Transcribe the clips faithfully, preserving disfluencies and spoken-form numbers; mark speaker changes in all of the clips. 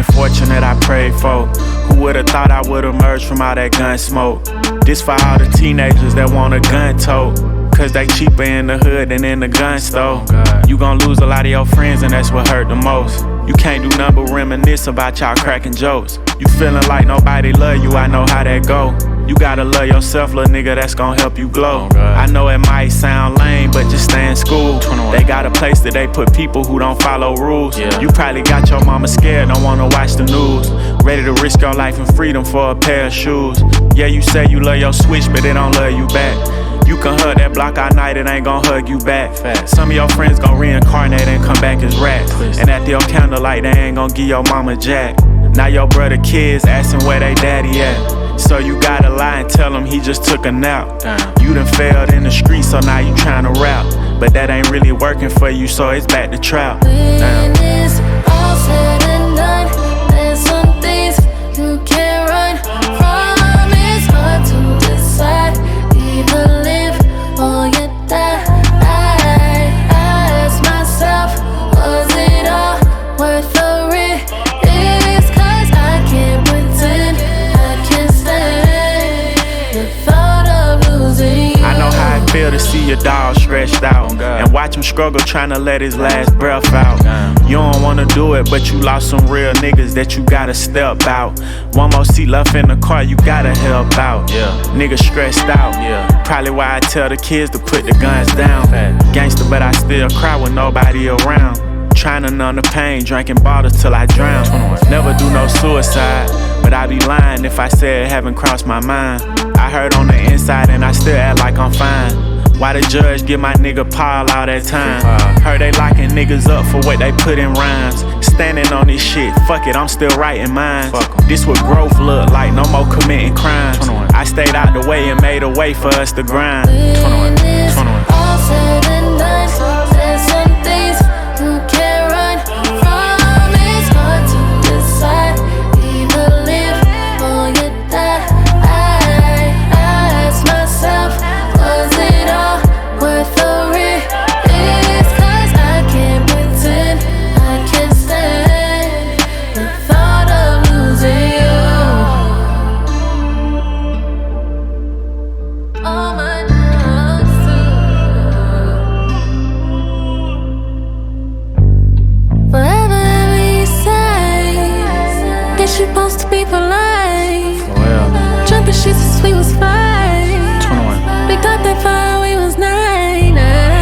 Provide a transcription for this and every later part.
Speaker 1: fortunate I prayed for. Who would've thought I would emerge from all that gun smoke? This for all the teenagers that want a gun tote, cause they cheaper in the hood than in the gun store. You gon' lose a lot of your friends and that's what hurt the most. You can't do nothing but reminisce about y'all cracking jokes. You feeling like nobody love you, I know how that go. You gotta love yourself, little nigga, that's gon' help you glow. I know it might sound lame, but just stay in school. They got a place that they put people who don't follow rules. You probably got your mama scared, don't wanna watch the news. Ready to risk your life and freedom for a pair of shoes. Yeah, you say you love your switch, but they don't love you back. You can hug that block all night, it ain't gon' hug you back. Fact. Some of your friends gon' reincarnate and come back as rats. And at your candlelight, they ain't gon' give your mama jack. Now your brother kids asking where they daddy at. So you gotta lie and tell him he just took a nap. Damn. You done failed in the streets, so now you tryna rap. But that ain't really working for you, so it's back to trap. Damn.
Speaker 2: When it's all said and done, there's some things you can't run from. It's hard to decide, either live or you die. I ask myself, was it all worth the risk? It's cause I can't pretend, I can't stand the thought of losing you.
Speaker 1: I know how it feel to see your dog stretched out, oh, and watch him struggle trying to let his last breath out. You don't wanna do it, but you lost some real niggas that you gotta step out. One more seat left in the car, you gotta help out. Yeah. Niggas stressed out. Yeah. Probably why I tell the kids to put the guns down. Gangster, but I still cry with nobody around. Trying to numb the pain, drinking bottles till I drown. Never do no suicide, but I be lying if I said it haven't crossed my mind. I hurt on the inside and I still act like I'm fine. Why the judge give my nigga Paul all that time? Heard they locking niggas up for what they put in rhymes. Standing on this shit, fuck it, I'm still writing mine. This what growth look like, no more committing crimes. I stayed out the way and made a way for us to grind.
Speaker 2: When it's all said and done, there's some things you can't run from. It's hard to decide, either live or you die. I ask myself, was it all worth the risk? It's cause I can't pretend, I can't stand the thought of losing you. All my dogs too. Forever every side, guess you're supposed to be polite.
Speaker 1: Oh, yeah.
Speaker 2: Jumping shit since we was five.
Speaker 1: twenty-one.
Speaker 2: Picked up that fire, we was nine.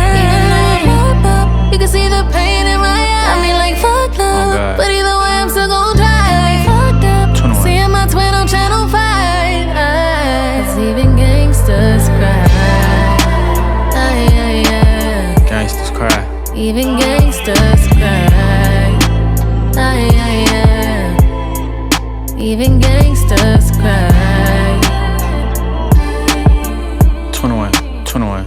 Speaker 2: You can see the pain in my eyes. I mean, like, fuck love.
Speaker 1: Oh,
Speaker 2: but either way, I'm still gon' try. Fucked up.
Speaker 1: twenty-one.
Speaker 2: Seeing my twin on Channel five. Cause even gangsters cry. Ay, ay, ay.
Speaker 1: Gangsters cry.
Speaker 2: Even gangsters cry. Ay, ay, ay. Even gangsters cry.
Speaker 1: twenty-one. twenty-one.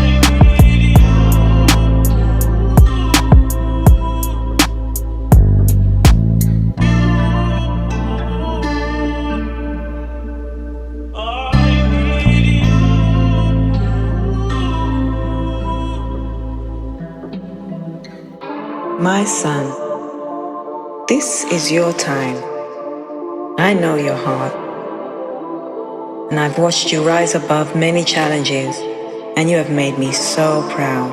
Speaker 3: My son, this is your time. I know your heart. And I've watched you rise above many challenges, and you have made me so proud.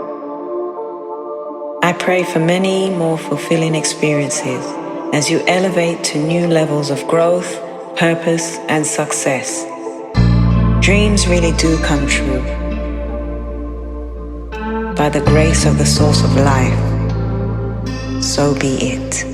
Speaker 3: I pray for many more fulfilling experiences as you elevate to new levels of growth, purpose, and success. Dreams really do come true. By the grace of the source of life, so be it.